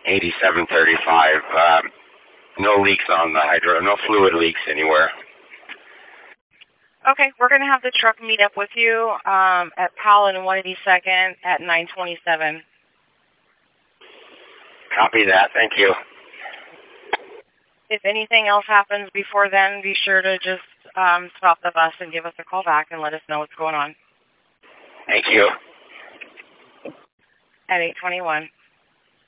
8735. No leaks on the hydro, no fluid leaks anywhere. Okay, we're going to have the truck meet up with you at Powell and 182nd at 927. Copy that. Thank you. If anything else happens before then, be sure to just stop the bus and give us a call back and let us know what's going on. Thank you. At 821.